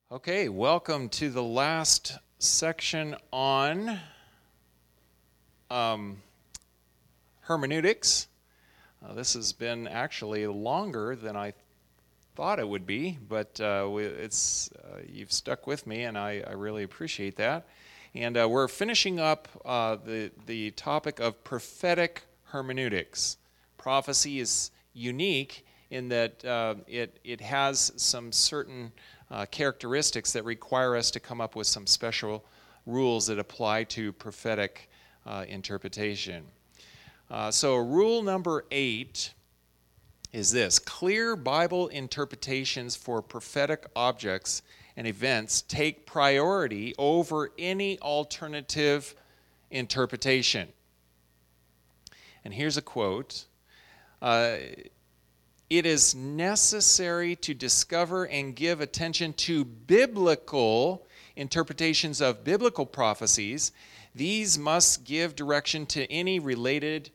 Okay, welcome to the last section on hermeneutics. This has been actually longer than I thought it would be, but you've stuck with me, and I really appreciate that. And we're finishing up the topic of prophetic hermeneutics. Prophecy is unique in that it has some certain characteristics that require us to come up with some special rules that apply to prophetic interpretation. So rule number 8 is this: clear Bible interpretations for prophetic objects and events take priority over any alternative interpretation. And here's a quote. It is necessary to discover and give attention to biblical interpretations of biblical prophecies. These must give direction to any related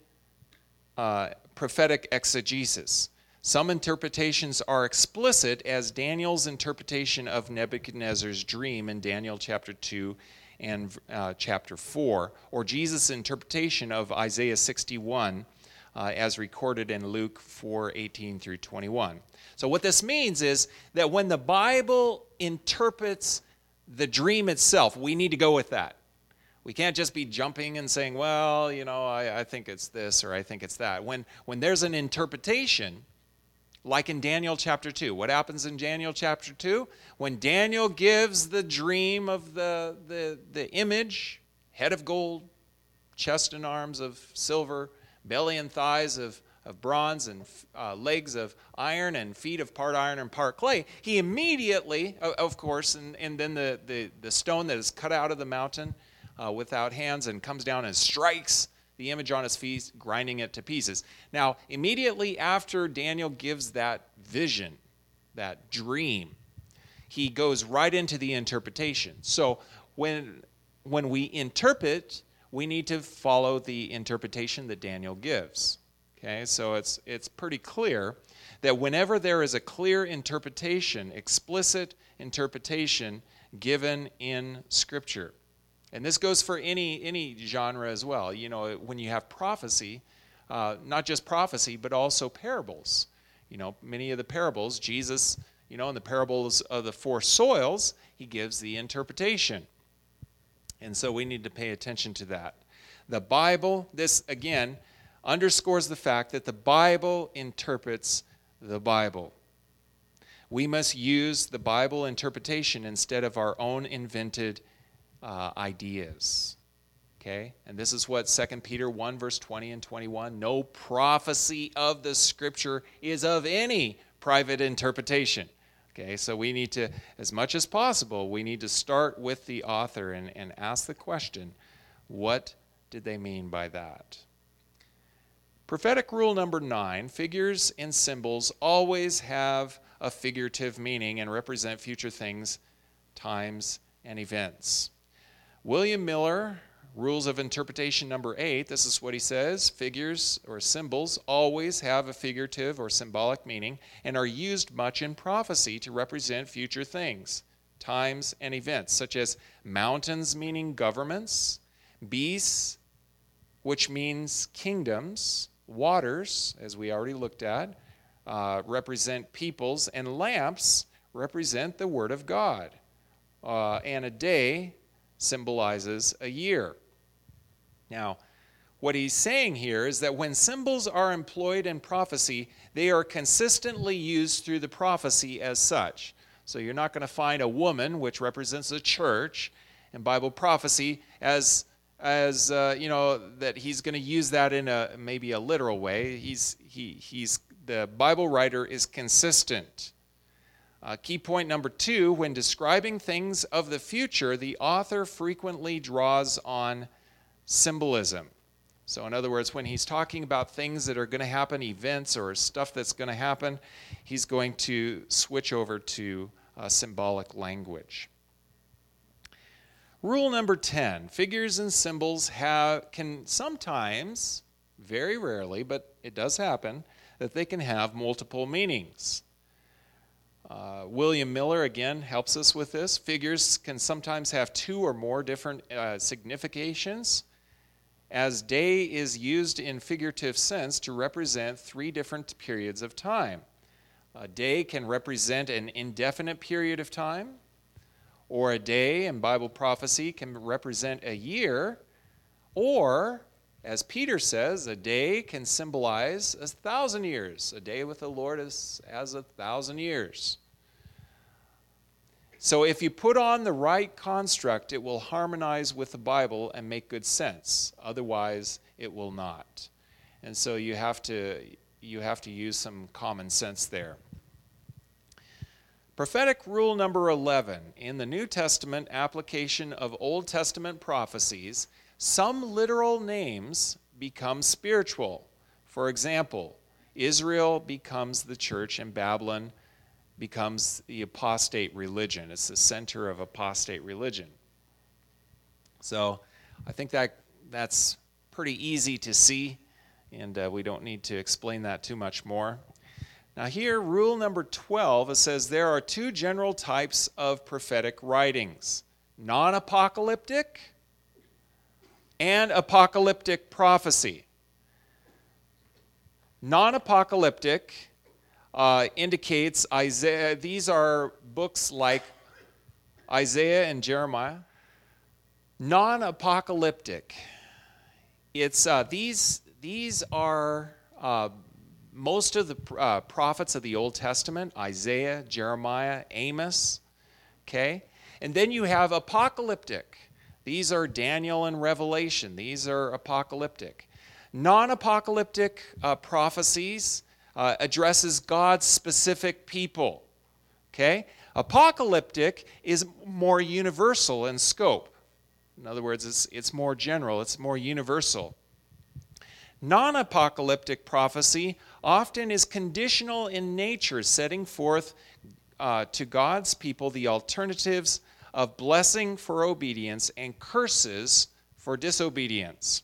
prophetic exegesis. Some interpretations are explicit, as Daniel's interpretation of Nebuchadnezzar's dream in Daniel chapter 2 and chapter 4, or Jesus' interpretation of Isaiah 61, as recorded in Luke 4:18 through 21. So what this means is that when the Bible interprets the dream itself, we need to go with that. We can't just be jumping and saying, well, I think it's this or I think it's that. When there's an interpretation, like in Daniel chapter 2, what happens in Daniel chapter 2? When Daniel gives the dream of the image, head of gold, chest and arms of silver, belly and thighs of bronze, and legs of iron, and feet of part iron and part clay, he immediately, of course, and then the stone that is cut out of the mountain without hands and comes down and strikes the image on his feet, grinding it to pieces. Now, immediately after Daniel gives that vision, that dream, he goes right into the interpretation. So when we interpret, we need to follow the interpretation that Daniel gives. Okay, so it's pretty clear that whenever there is a clear interpretation, explicit interpretation given in Scripture, and this goes for any genre as well. When you have prophecy, not just prophecy, but also parables. Many of the parables, Jesus, in the parables of the 4 soils, he gives the interpretation. And so we need to pay attention to that. The Bible, this again, underscores the fact that the Bible interprets the Bible. We must use the Bible interpretation instead of our own invented ideas. Okay? And this is what 2 Peter 1, verse 20 and 21, no prophecy of the Scripture is of any private interpretation. Okay, so we need to, as much as possible, we need to start with the author and ask the question, what did they mean by that? Prophetic rule number 9, figures and symbols always have a figurative meaning and represent future things, times, and events. William Miller, Rules of Interpretation number 8, this is what he says: figures or symbols always have a figurative or symbolic meaning and are used much in prophecy to represent future things, times, and events, such as mountains meaning governments, beasts, which means kingdoms, waters, as we already looked at, represent peoples, and lamps represent the Word of God. And a day symbolizes a year. Now, what he's saying here is that when symbols are employed in prophecy, they are consistently used through the prophecy as such. So you're not going to find a woman, which represents a church, in Bible prophecy as that he's going to use that in maybe a literal way. The Bible writer is consistent. Key point number 2, when describing things of the future, the author frequently draws on symbolism. So in other words, when he's talking about things that are going to happen, events or stuff that's going to happen, he's going to switch over to symbolic language. Rule number 10, figures and symbols can sometimes, very rarely, but it does happen, that they can have multiple meanings. William Miller, again, helps us with this. Figures can sometimes have two or more different significations, as day is used in figurative sense to represent three different periods of time. A day can represent an indefinite period of time, or a day in Bible prophecy can represent a year, or, as Peter says, a day can symbolize 1,000 years. A day with the Lord is as 1,000 years. So if you put on the right construct, it will harmonize with the Bible and make good sense. Otherwise, it will not. And so you have to use some common sense there. Prophetic rule number 11. In the New Testament application of Old Testament prophecies, some literal names become spiritual. For example, Israel becomes the church and Babylon becomes the apostate religion. It's the center of apostate religion. So I think that's pretty easy to see, and we don't need to explain that too much more. Now here, rule number 12, it says there are two general types of prophetic writings: non-apocalyptic and apocalyptic prophecy. Non-apocalyptic indicates Isaiah. These are books like Isaiah and Jeremiah. Non-apocalyptic. It's these are most of the prophets of the Old Testament: Isaiah, Jeremiah, Amos. Okay, and then you have apocalyptic. These are Daniel and Revelation. These are apocalyptic. Non-apocalyptic prophecies addresses God's specific people. Okay? Apocalyptic is more universal in scope. In other words, it's more general, it's more universal. Non-apocalyptic prophecy often is conditional in nature, setting forth to God's people the alternatives of blessing for obedience and curses for disobedience.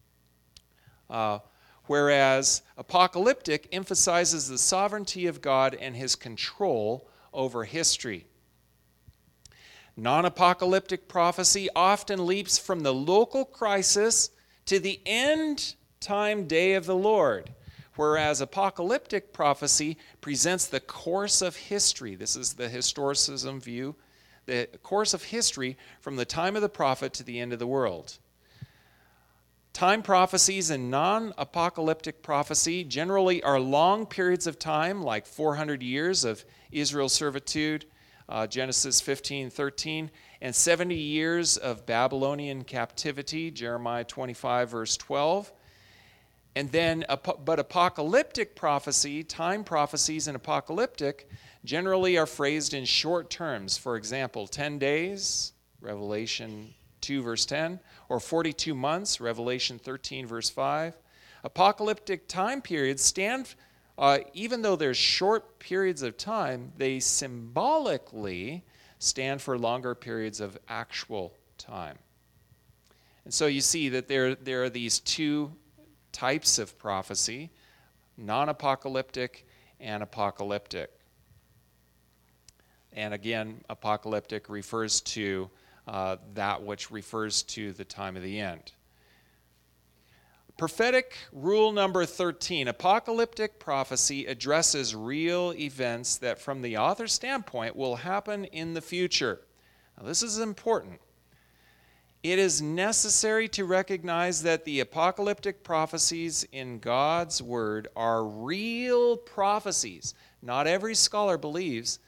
Whereas apocalyptic emphasizes the sovereignty of God and his control over history. Non-apocalyptic prophecy often leaps from the local crisis to the end time day of the Lord, whereas apocalyptic prophecy presents the course of history. This is the historicism view, the course of history from the time of the prophet to the end of the world. Time prophecies and non-apocalyptic prophecy generally are long periods of time, like 400 years of Israel's servitude, Genesis 15:13, and 70 years of Babylonian captivity, Jeremiah 25, verse 12. And then, but apocalyptic prophecy, time prophecies and apocalyptic, generally are phrased in short terms. For example, 10 days, Revelation 2, verse 10, or 42 months, Revelation 13, verse 5. Apocalyptic time periods stand, even though they're short periods of time, they symbolically stand for longer periods of actual time. And so you see that there are these two types of prophecy: non-apocalyptic and apocalyptic. And again, apocalyptic refers to that which refers to the time of the end. Prophetic rule number 13. Apocalyptic prophecy addresses real events that from the author's standpoint will happen in the future. Now, this is important. It is necessary to recognize that the apocalyptic prophecies in God's Word are real prophecies. Not every scholar believes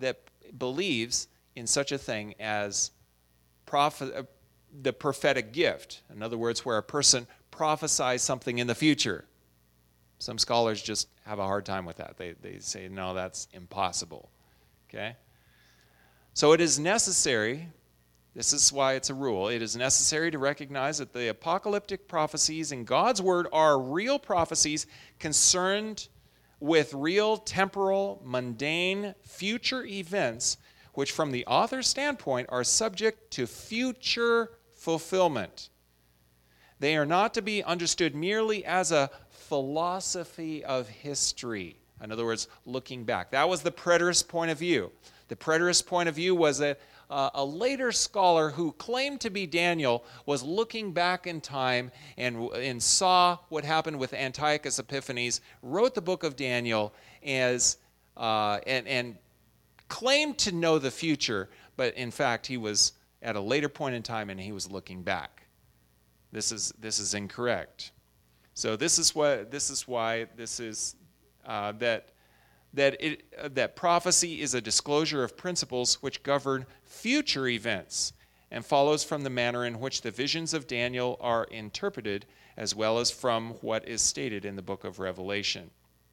in such a thing as the prophetic gift. In other words, where a person prophesies something in the future. Some scholars just have a hard time with that. They say, no, that's impossible. Okay? So it is necessary, this is why it's a rule, it is necessary to recognize that the apocalyptic prophecies in God's Word are real prophecies concerned with real, temporal, mundane, future events, which from the author's standpoint are subject to future fulfillment. They are not to be understood merely as a philosophy of history. In other words, looking back. That was the preterist point of view. The preterist point of view was that a later scholar who claimed to be Daniel was looking back in time and saw what happened with Antiochus Epiphanes, wrote the book of Daniel and claimed to know the future, but in fact he was at a later point in time and he was looking back. This is incorrect. So this is why that prophecy is a disclosure of principles which govern future events and follows from the manner in which the visions of Daniel are interpreted, as well as from what is stated in the book of Revelation.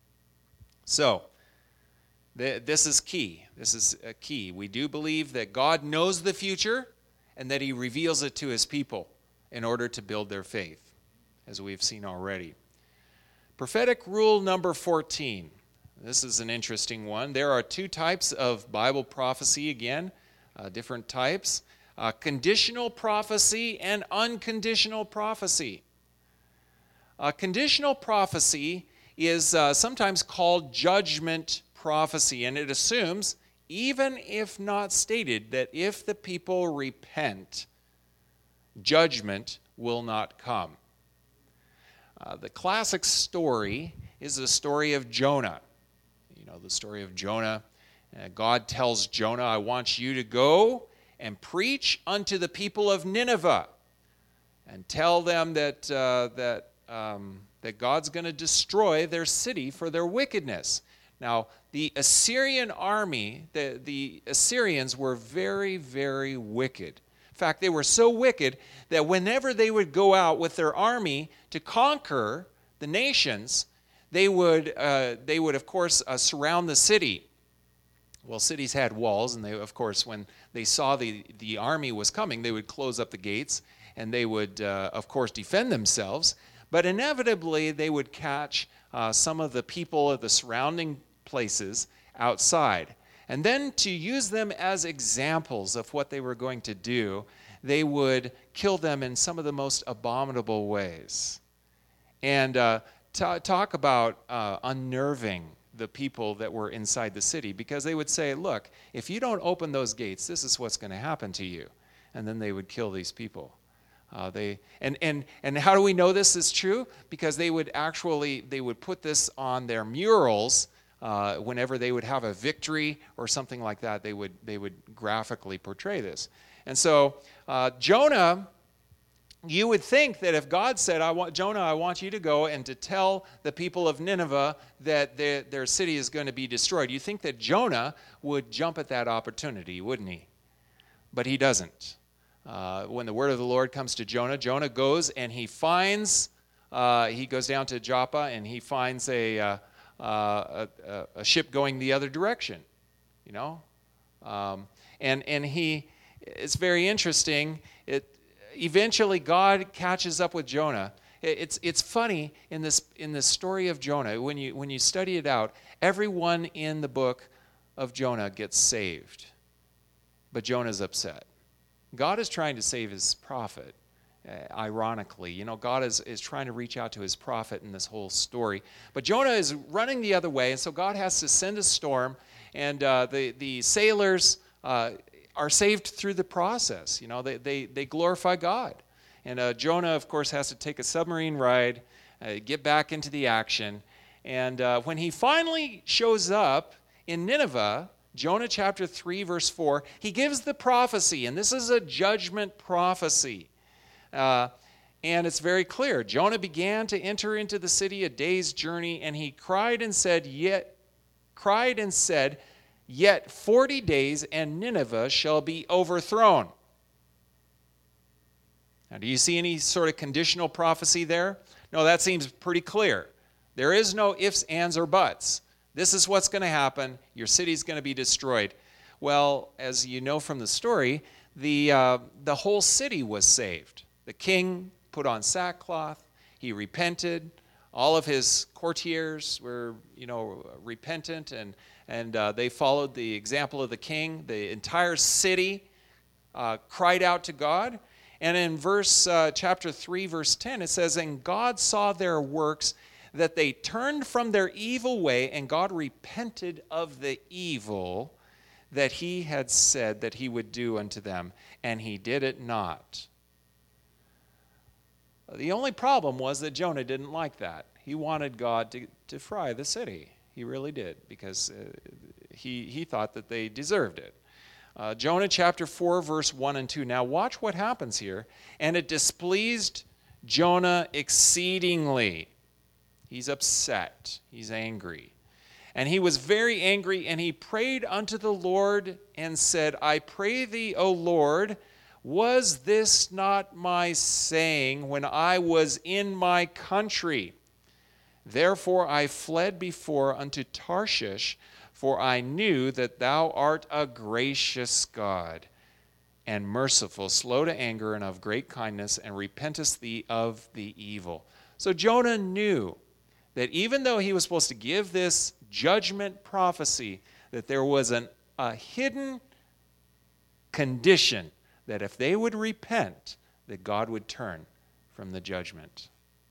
So, this is key. This is a key. We do believe that God knows the future and that he reveals it to his people in order to build their faith, as we've seen already. Prophetic rule number 14. This is an interesting one. There are two types of Bible prophecy, again, different types. Conditional prophecy and unconditional prophecy. Conditional prophecy is sometimes called judgment prophecy, and it assumes, even if not stated, that if the people repent, judgment will not come. The classic story is the story of Jonah. You know, the story of Jonah. God tells Jonah, I want you to go and preach unto the people of Nineveh and tell them that God's going to destroy their city for their wickedness. Now, the Assyrian army, the Assyrians were very, very wicked. In fact, they were so wicked that whenever they would go out with their army to conquer the nations, they would of course, surround the city. Well, cities had walls, and they, of course, when they saw the army was coming, they would close up the gates, and they would, of course, defend themselves. But inevitably, they would catch some of the people of the surrounding places outside. And then to use them as examples of what they were going to do, they would kill them in some of the most abominable ways. And talk about unnerving the people that were inside the city, because they would say, look, if you don't open those gates, this is what's going to happen to you. And then they would kill these people. And how do we know this is true? Because they would put this on their murals. Whenever they would have a victory or something like that, they would graphically portray this. And so Jonah, you would think that if God said, Jonah, I want you to go and to tell the people of Nineveh that their city is going to be destroyed, you think that Jonah would jump at that opportunity, wouldn't he? But he doesn't. When the word of the Lord comes to Jonah, Jonah goes and he goes down to Joppa and he finds a ship going the other direction, you know, and it's very interesting. Eventually God catches up with Jonah. It's funny in this story of Jonah, when you study it out, everyone in the book of Jonah gets saved, but Jonah's upset. God is trying to save his prophet. Ironically, you know, God is trying to reach out to his prophet in this whole story. But Jonah is running the other way, and so God has to send a storm, and the sailors are saved through the process. You know, they glorify God. And Jonah, of course, has to take a submarine ride, get back into the action. And when he finally shows up in Nineveh, Jonah chapter 3, verse 4, he gives the prophecy, and this is a judgment prophecy. And it's very clear. Jonah began to enter into the city a day's journey, and he cried and said, yet 40 days, and Nineveh shall be overthrown. Now, do you see any sort of conditional prophecy there? No, that seems pretty clear. There is no ifs, ands, or buts. This is what's going to happen. Your city's going to be destroyed. Well, as you know from the story, the whole city was saved. The king put on sackcloth. He repented. All of his courtiers were, repentant, and they followed the example of the king. The entire city cried out to God. And in chapter 3, verse 10, it says, "And God saw their works, that they turned from their evil way, and God repented of the evil that he had said that he would do unto them, and he did it not. The only problem was that Jonah didn't like that. He wanted God to fry the city. He really did, because he thought that they deserved it. Jonah chapter 4, verse 1 and 2. Now watch what happens here. And it displeased Jonah exceedingly. He's upset. He's angry. And he was very angry, and he prayed unto the Lord and said, I pray thee, O Lord, was this not my saying when I was in my country? Therefore I fled before unto Tarshish, for I knew that thou art a gracious God and merciful, slow to anger, and of great kindness, and repentest thee of the evil. So Jonah knew that even though he was supposed to give this judgment prophecy, that there was a hidden condition that if they would repent, that God would turn from the judgment.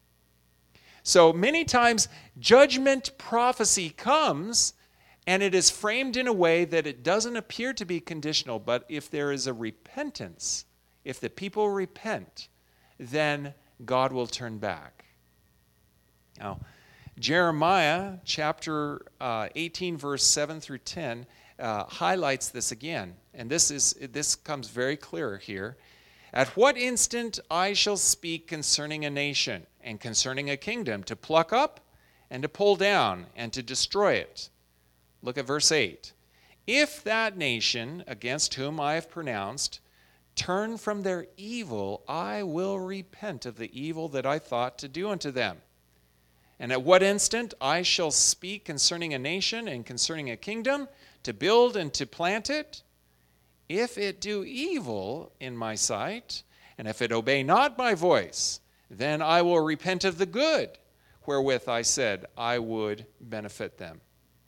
So many times, judgment prophecy comes, and it is framed in a way that it doesn't appear to be conditional, but if there is a repentance, if the people repent, then God will turn back. Now, Jeremiah chapter 18, verse 7 through 10 highlights this again, and this comes very clear here. At what instant I shall speak concerning a nation and concerning a kingdom, to pluck up and to pull down and to destroy it. Look at verse 8. If that nation against whom I have pronounced turn from their evil, I will repent of the evil that I thought to do unto them. And at what instant I shall speak concerning a nation and concerning a kingdom, to build and to plant it, if it do evil in my sight, and if it obey not my voice, then I will repent of the good wherewith I said I would benefit them.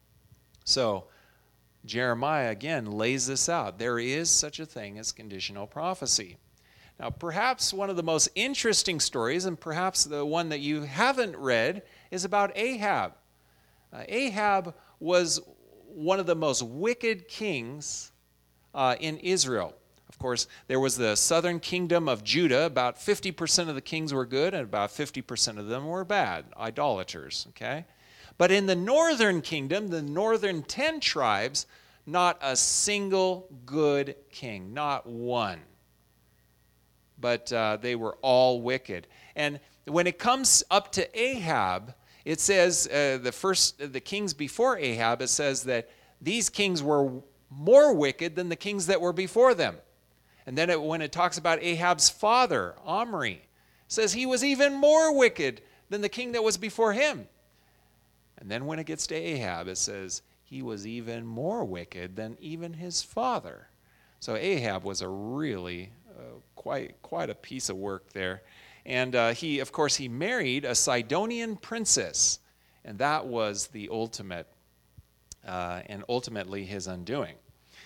So Jeremiah again lays this out. There is such a thing as conditional prophecy. Now, perhaps one of the most interesting stories, and perhaps the one that you haven't read, is about Ahab. Ahab was one of the most wicked kings in Israel. Of course, there was the southern kingdom of Judah. About 50% of the kings were good, and about 50% of them were bad, idolaters. Okay? But in the northern kingdom, the northern 10 tribes, not a single good king, not one. But they were all wicked. And when it comes up to Ahab, it says, the kings before Ahab, it says that these kings were more wicked than the kings that were before them. And then when it talks about Ahab's father, Omri, it says he was even more wicked than the king that was before him. And then when it gets to Ahab, it says he was even more wicked than even his father. So Ahab was a really quite a piece of work there. And he married a Sidonian princess, and that was the ultimate, and ultimately his undoing.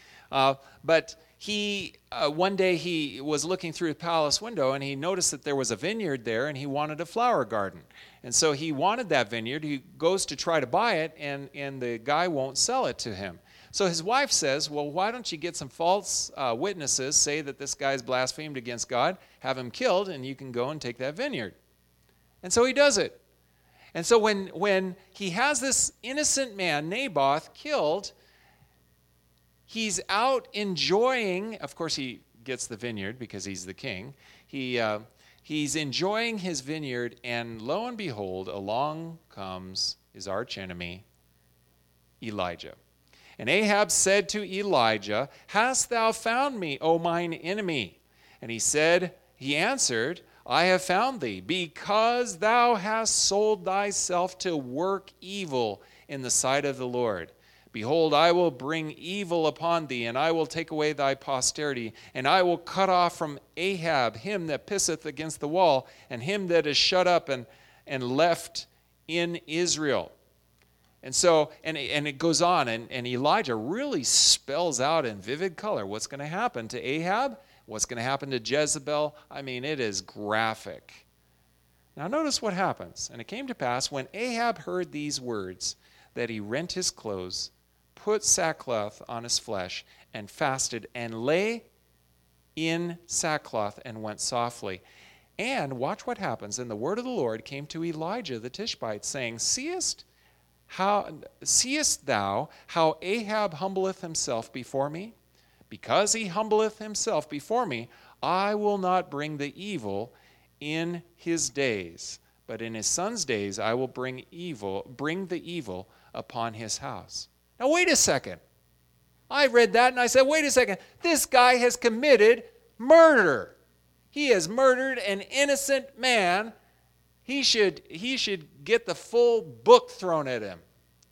But one day he was looking through the palace window, and he noticed that there was a vineyard there, and he wanted a flower garden. And so he wanted that vineyard. He goes to try to buy it, and the guy won't sell it to him. So his wife says, well, why don't you get some false witnesses, say that this guy's blasphemed against God, have him killed, and you can go and take that vineyard. And so he does it. And so when he has this innocent man, Naboth, killed, he's out enjoying, of course he gets the vineyard because he's the king. He's enjoying his vineyard, and lo and behold, along comes his archenemy, Elijah. And Ahab said to Elijah, hast thou found me, O mine enemy? And he answered, I have found thee, because thou hast sold thyself to work evil in the sight of the Lord. Behold, I will bring evil upon thee, and I will take away thy posterity, and I will cut off from Ahab him that pisseth against the wall, and him that is shut up and left in Israel. And so, and it goes on, and Elijah really spells out in vivid color what's going to happen to Ahab, what's going to happen to Jezebel. I mean, it is graphic. Now notice what happens. And it came to pass, when Ahab heard these words, that he rent his clothes, put sackcloth on his flesh, and fasted, and lay in sackcloth, and went softly. And watch what happens. And the word of the Lord came to Elijah the Tishbite, saying, Seest thou how Ahab humbleth himself before me? Because he humbleth himself before me, I will not bring the evil in his days, but in his son's days I will bring the evil upon his house. Now wait a second. I read that and I said, wait a second. This guy has committed murder. He has murdered an innocent man. He should get the full book thrown at him.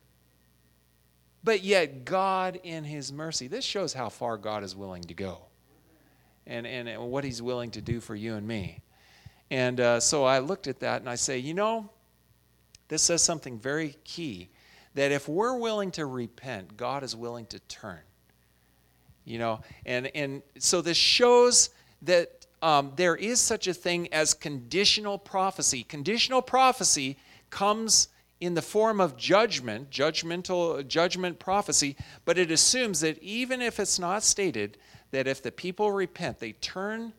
But yet God in his mercy, this shows how far God is willing to go and what he's willing to do for you and me. And so I looked at that and I say, this says something very key, that if we're willing to repent, God is willing to turn. And so this shows that there is such a thing as conditional prophecy. Conditional prophecy comes in the form of judgment prophecy, but it assumes that even if it's not stated, that if the people repent, they turn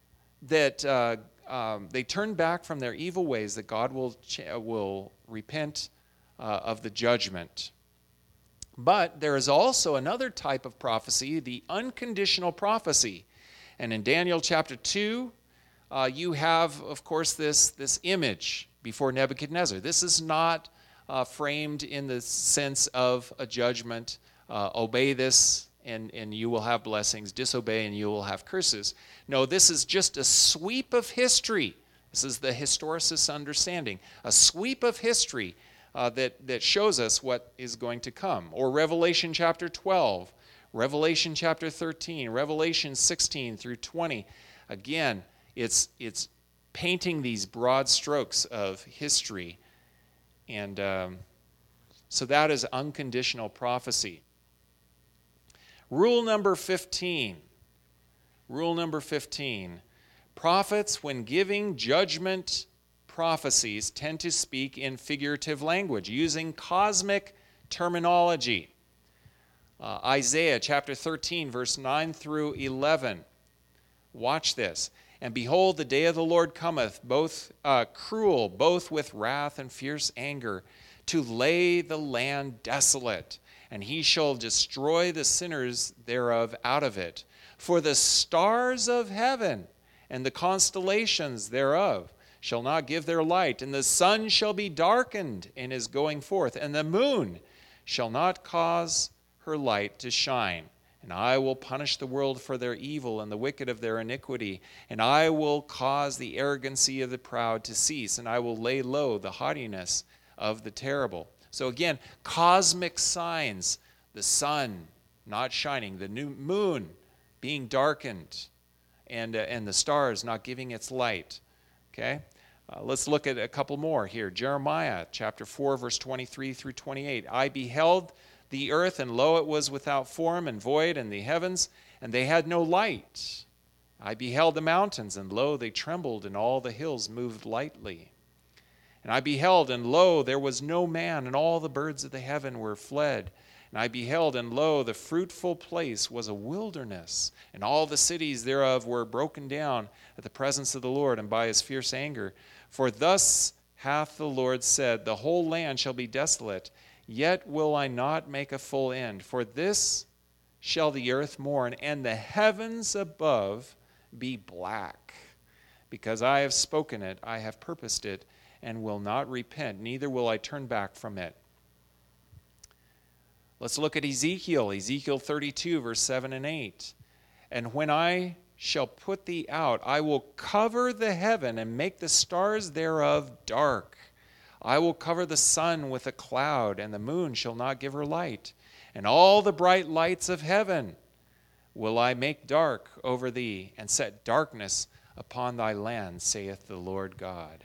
back from their evil ways, that God will repent of the judgment. But there is also another type of prophecy, the unconditional prophecy. And in Daniel chapter 2, you have, of course, this image before Nebuchadnezzar. This is not framed in the sense of a judgment. Obey this and you will have blessings. Disobey and you will have curses. No, this is just a sweep of history. This is the historicist understanding. A sweep of history that shows us what is going to come. Or Revelation chapter 12, Revelation chapter 13, Revelation 16 through 20. Again, it's painting these broad strokes of history. And so that is unconditional prophecy. Rule number 15. Rule number 15. Prophets, when giving judgment prophecies, tend to speak in figurative language, using cosmic terminology. Isaiah chapter 13, verse 9 through 11. Watch this. And behold, the day of the Lord cometh, both cruel, both with wrath and fierce anger, to lay the land desolate, and he shall destroy the sinners thereof out of it. For the stars of heaven and the constellations thereof shall not give their light, and the sun shall be darkened in his going forth, and the moon shall not cause her light to shine. And I will punish the world for their evil and the wicked of their iniquity, and I will cause the arrogancy of the proud to cease, and I will lay low the haughtiness of the terrible. So again, cosmic signs, the sun not shining, the new moon being darkened, and the stars not giving its light. Okay? Let's look at a couple more here. Jeremiah chapter 4, verse 23 through 28. I beheld the earth, and lo, it was without form and void, and the heavens, and they had no light. I beheld the mountains, and lo, they trembled, and all the hills moved lightly. And I beheld, and lo, there was no man, and all the birds of the heaven were fled. And I beheld, and lo, the fruitful place was a wilderness, and all the cities thereof were broken down at the presence of the Lord and by his fierce anger. For thus hath the Lord said, the whole land shall be desolate, yet will I not make a full end. For this shall the earth mourn, and the heavens above be black. Because I have spoken it, I have purposed it, and will not repent, neither will I turn back from it. Let's look at Ezekiel 32, verse 7 and 8. And when I shall put thee out, I will cover the heaven and make the stars thereof dark. I will cover the sun with a cloud, and the moon shall not give her light. And all the bright lights of heaven will I make dark over thee, and set darkness upon thy land, saith the Lord God.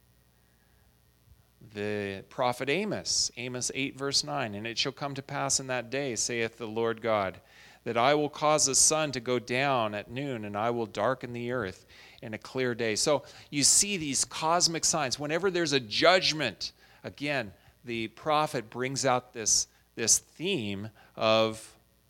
The prophet Amos 8, verse 9, and it shall come to pass in that day, saith the Lord God, that I will cause the sun to go down at noon, and I will darken the earth in a clear day. So you see these cosmic signs. Whenever there's a judgment, again, the prophet brings out this theme of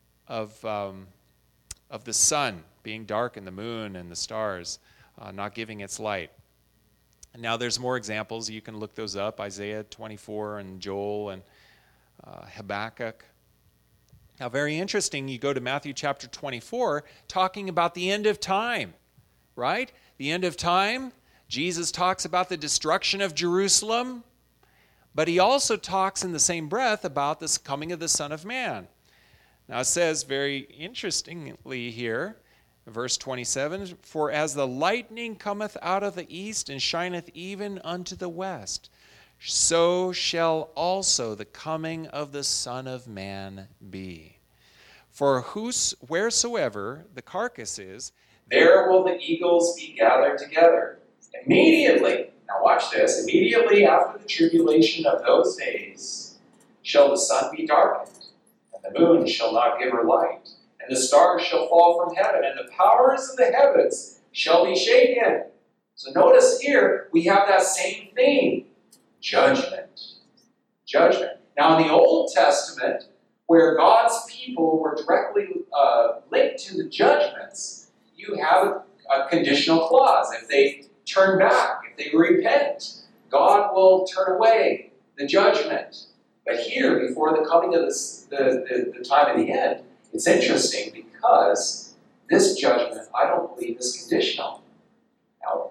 the sun being dark and the moon and the stars not giving its light. Now there's more examples. You can look those up, Isaiah 24 and Joel and Habakkuk. Now, very interesting, you go to Matthew chapter 24, talking about the end of time, right? The end of time, Jesus talks about the destruction of Jerusalem, but he also talks in the same breath about this coming of the Son of Man. Now, it says very interestingly here, verse 27, "For as the lightning cometh out of the east and shineth even unto the west, so shall also the coming of the Son of Man be. For wheresoever the carcass is, there will the eagles be gathered together. Immediately," now watch this, "immediately after the tribulation of those days shall the sun be darkened, and the moon shall not give her light, and the stars shall fall from heaven, and the powers of the heavens shall be shaken." So notice here, we have that same theme. Judgment. Judgment. Now, in the Old Testament, where God's people were directly linked to the judgments, you have a conditional clause. If they turn back, if they repent, God will turn away the judgment. But here, before the coming of the time of the end, it's interesting because this judgment, I don't believe, is conditional. Now,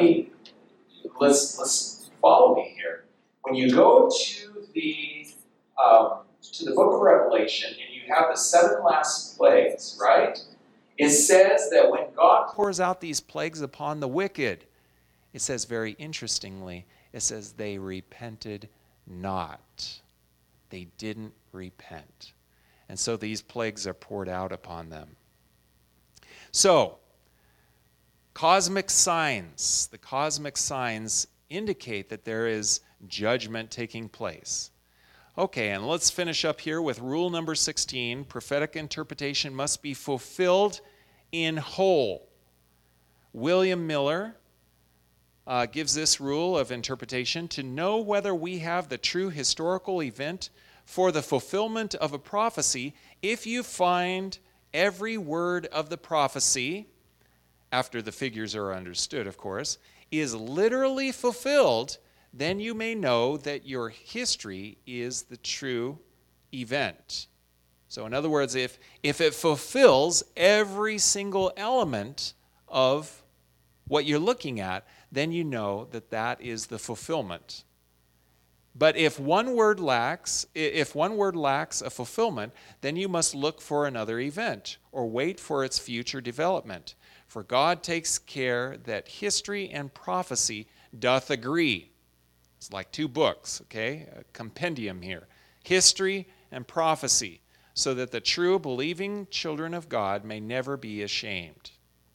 let's follow me here. When you go to the book of Revelation and you have the 7 last plagues, right? It says that when God pours out these plagues upon the wicked, it says very interestingly, it says they repented not. They didn't repent. And so these plagues are poured out upon them. So, cosmic signs. The cosmic signs indicate that there is judgment taking place. Okay, and let's finish up here with rule number 16. Prophetic interpretation must be fulfilled in whole. William Miller gives this rule of interpretation: to know whether we have the true historical event for the fulfillment of a prophecy, if you find every word of the prophecy, after the figures are understood, of course, is literally fulfilled, then you may know that your history is the true event. So in other words, if it fulfills every single element of what you're looking at, then you know that that is the fulfillment. But if one word lacks a fulfillment, then you must look for another event or wait for its future development. For God takes care that history and prophecy doth agree. It's like 2 books, okay? A compendium here. History and prophecy, so that the true believing children of God may never be ashamed.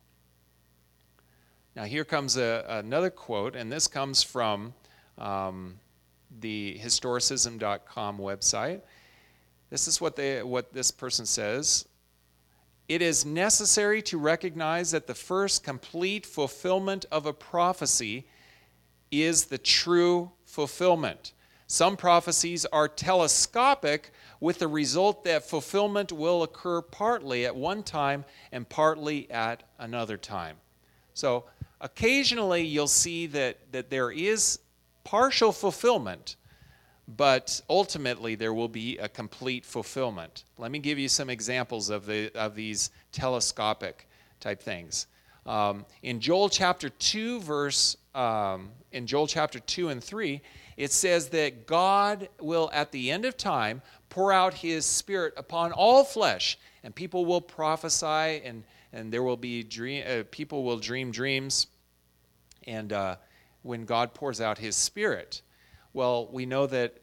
Now here comes another quote, and this comes from the historicism.com website. This is what this person says. It is necessary to recognize that the first complete fulfillment of a prophecy is the true fulfillment. Some prophecies are telescopic, with the result that fulfillment will occur partly at one time and partly at another time. So occasionally you'll see that there is partial fulfillment, but ultimately there will be a complete fulfillment. Let me give you some examples of these telescopic type things. In Joel chapter 2 and 3, it says that God will at the end of time pour out his Spirit upon all flesh, and people will prophesy, and there will be people will dream dreams, and when God pours out his Spirit. Well, we know that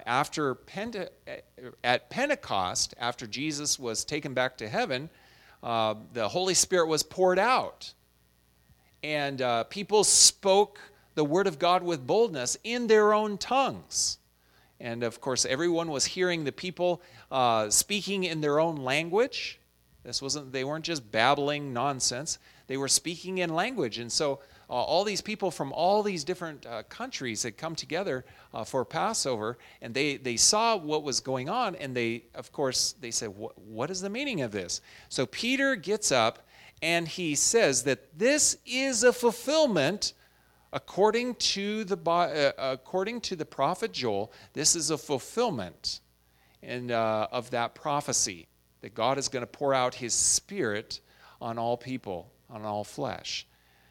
at Pentecost, after Jesus was taken back to heaven, the Holy Spirit was poured out. And people spoke the word of God with boldness in their own tongues. And of course, everyone was hearing the people speaking in their own language. They weren't just babbling nonsense. They were speaking in language. And so all these people from all these different countries had come together for Passover, and they saw what was going on, and they said, what is the meaning of this? So Peter gets up, and he says that this is a fulfillment according to the prophet Joel. This is a fulfillment of that prophecy, that God is going to pour out his Spirit on all people, on all flesh.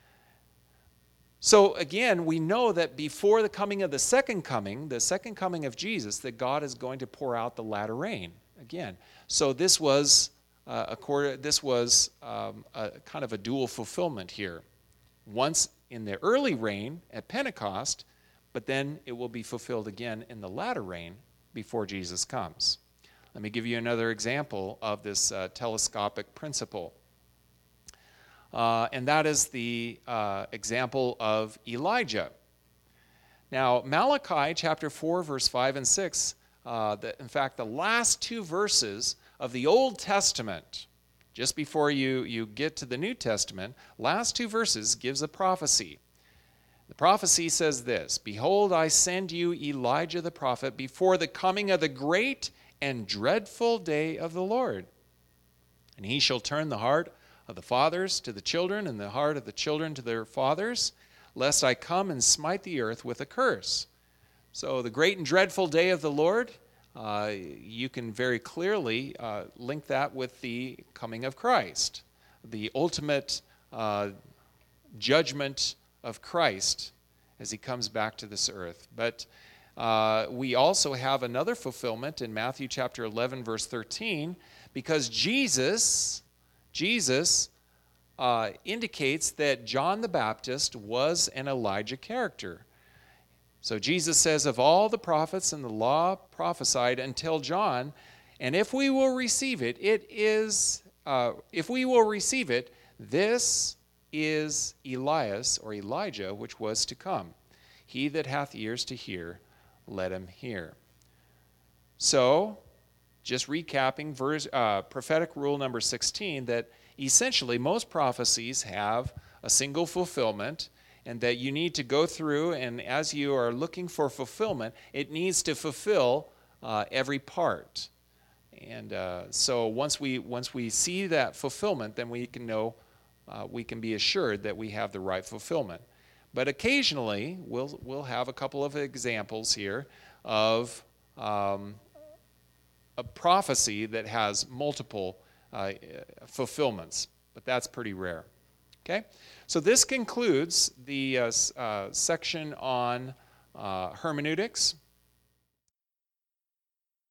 So again, we know that before the coming of the second coming of Jesus, that God is going to pour out the latter rain again. So this was a kind of a dual fulfillment here. Once in the early rain at Pentecost, but then it will be fulfilled again in the latter rain before Jesus comes. Let me give you another example of this telescopic principle. And that is the example of Elijah. Now, Malachi chapter 4, verse 5 and 6, in fact, the last two verses of the Old Testament, just before you get to the New Testament, last two verses gives a prophecy. The prophecy says this: "Behold, I send you Elijah the prophet before the coming of the great and dreadful day of the Lord. And he shall turn the heart of the fathers to the children, and the heart of the children to their fathers, lest I come and smite the earth with a curse." So the great and dreadful day of the Lord, you can very clearly link that with the coming of Christ, the ultimate judgment of Christ as he comes back to this earth. But we also have another fulfillment in Matthew chapter 11, verse 13, because Jesus indicates that John the Baptist was an Elijah character. So Jesus says, "Of all the prophets and the law prophesied until John, and if we will receive it, this is Elias," or Elijah, "which was to come. He that hath ears to hear, let him hear." So, just recapping prophetic rule number 16, that essentially most prophecies have a single fulfillment, and that you need to go through, and as you are looking for fulfillment, it needs to fulfill every part. And so once we see that fulfillment, then we can know, we can be assured that we have the right fulfillment. But occasionally, we'll have a couple of examples here of a prophecy that has multiple fulfillments, but that's pretty rare. Okay, so this concludes the section on hermeneutics.